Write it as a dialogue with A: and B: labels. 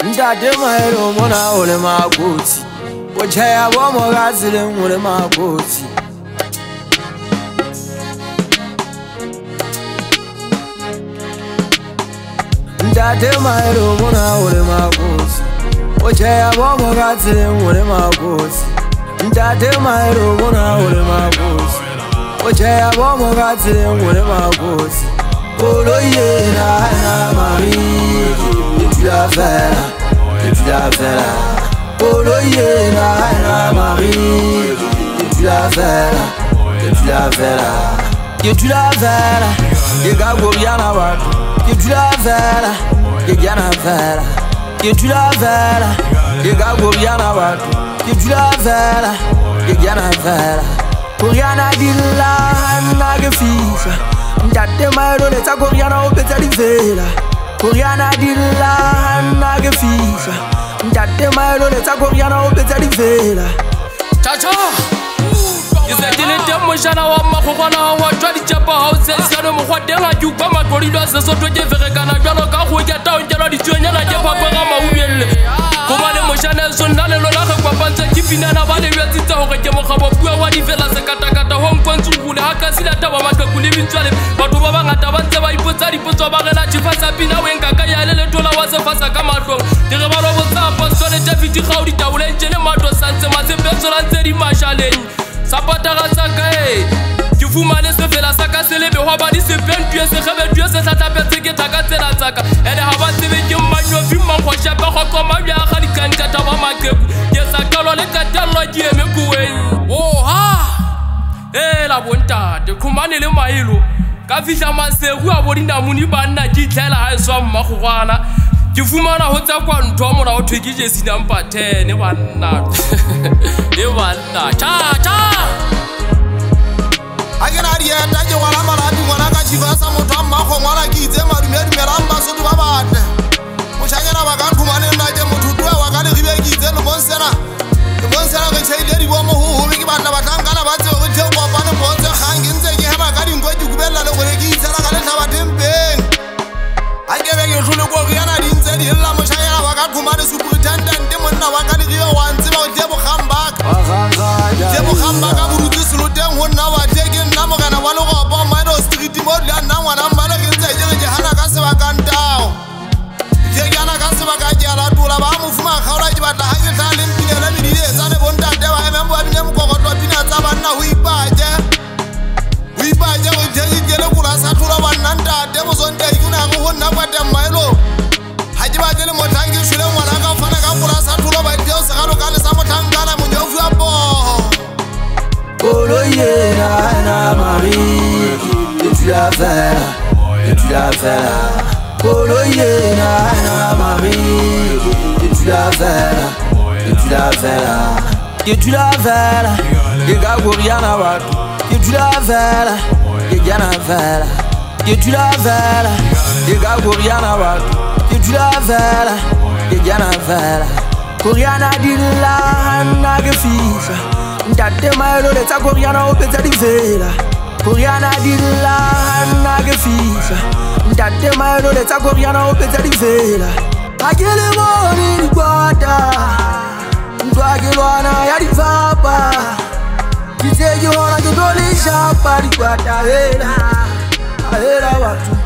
A: Ndade mahero mona ole magoti Ochaya bomo gazile mure magoti Ndade mahero mona ole magoti Ochaya bomo gazile mure magoti Ndade mahero mona ole magoti Ochaya bomo gazile mure magoti Olo yena na mari tu la verras, Olo yena Marie, tu la verras, que tu la verras, que Gaboriana Watu, que tu la verras, que Diana Vera, que tu la verras, que Gaboriana Watu, que tu la verras, que Diana Vera, Coriana Dilla, Nagafisa, Ndate Mairo, let's go Coriana Opeta di Vera. Coriana Dilla, Nagafisa, Ndate Mairo, let's go Coriana Opeta di Vera.
B: Chacha! You said in a demotion of Mahona, what Johnny Chapa houses, and what Della, you come at corridors, so to give a Ganagana, who get down, General Junior, and Japama will. Command emotion and Sundan and Lola Papa, keeping an avali resident of Yamoka, what he fell as a Katakata home country, who Hakasina Tawamaka could live in Salim, but Obama Tavanta, I put Sari Putabana, Chifasapina, when Kakaya, and Tola was a Fasakamato. The Ramaro was up on Sonnet, Deputy Howdy, Tawlen, Genemato, Santa Mazepeso, and Teddy Marshallin. Sapatara Sakae, tu fous mané se fait la saka célébé, Wabadi se peine, tu es se réveille, tu es se s'attaper, c'est que t'as gâté la saka. Elle a avancé avec un maillot, vu mon roi, j'ai pas recommandé, il y a un radical, qui a ta maman, il y a sa calon, les catalogues, qui aiment couer. Oh ah! Eh la bonne tade, comment est le maïlo? Kafisha Maseru, Abodina Munibana, qui tell I saw Mahuana. Tu fous mana hota kwa ntomo na otwigije sinampa 10 ne wana cha cha
C: agena riya ndaje wala mara ndi mwana ka chivasa muthu amako mwana kize marumeri meramba sotu babate mushanyana bakantu mane naje muthu twa wakali ribe kize no bonsera ke chayideri bo muhu biki bana batangana batse ukuthi kwa bana bonze khangi nze ke haba kali ngoji kubela le gore kize la kale thabathembeng agebe ke hlule ko yana dinze di hella mushanyana bakathumane superintendent monna wakali ribe wanzi ba uje bokhambaka je bokhambaka buruti suluteng honna wa teke nna mogana wa logo ba maido street mo la nna ngwana mbala ke nze je hana ka se bakantao je yana ka se bakajala tula ba mufuma khaola ke batla ha ke tlale mpile la bidile tsane bontate ba emembo ba bine mokokotlo pina tsa banna ho ipaje o je le kula sa tula banna ntate mo sonte ikuna go honna kwa temailo ha ke ba le mothangi shule ngwana ka fana ka kula sa tula ba dio se galo ka le sa mothangana mo nyofu ya bo
A: Olo yena Marie, que tu la verras, Olo yena Marie, que tu la verras, que Gaboriana Watu, que tu la verras, que Diana Vera, que tu la verras, que Gaboriana Watu, que tu la verras, que Diana Vera, Coriana Dilla, Nagafisa. Ndate Mairo, let's go Coriana Opeta di Vera. Coriana Dilla, Nagafisa. Ndate Mairo, let's go Coriana Opeta di Vera. Agele moni guada, Ndwagelwana ya di papa. Kite yo na jodoli shapa di guada hera, hera watu.